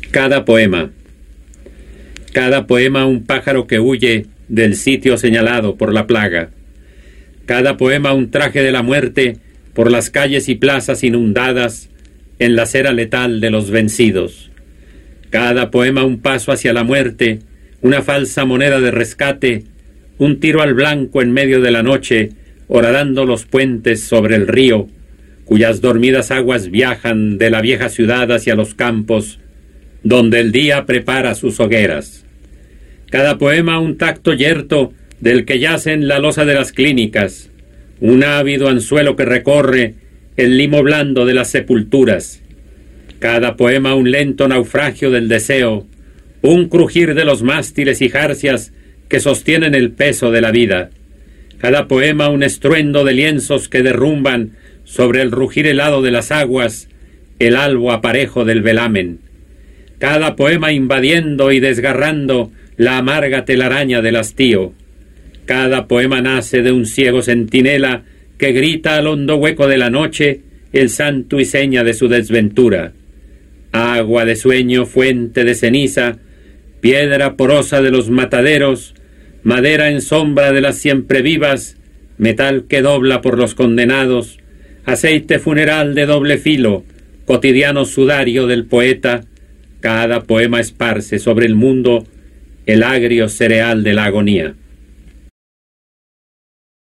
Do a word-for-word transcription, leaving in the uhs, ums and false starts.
Cada poema. Cada poema un pájaro que huye del sitio señalado por la plaga. Cada poema un traje de la muerte por las calles y plazas inundadas en la cera letal de los vencidos. Cada poema un paso hacia la muerte, una falsa moneda de rescate, un tiro al blanco en medio de la noche, horadando los puentes sobre el río, cuyas dormidas aguas viajan de la vieja ciudad hacia los campos, donde el día prepara sus hogueras. Cada poema un tacto yerto del que yace en la losa de las clínicas, un ávido anzuelo que recorre el limo blando de las sepulturas. Cada poema un lento naufragio del deseo, un crujir de los mástiles y jarcias que sostienen el peso de la vida. Cada poema un estruendo de lienzos que derrumban sobre el rugir helado de las aguas el albo aparejo del velamen. Cada poema invadiendo y desgarrando la amarga telaraña del hastío. Cada poema nace de un ciego centinela que grita al hondo hueco de la noche el santo y seña de su desventura. Agua de sueño, fuente de ceniza, piedra porosa de los mataderos, madera en sombra de las siempre vivas, metal que dobla por los condenados, aceite funeral de doble filo, cotidiano sudario del poeta. Cada poema esparce sobre el mundo el agrio cereal de la agonía.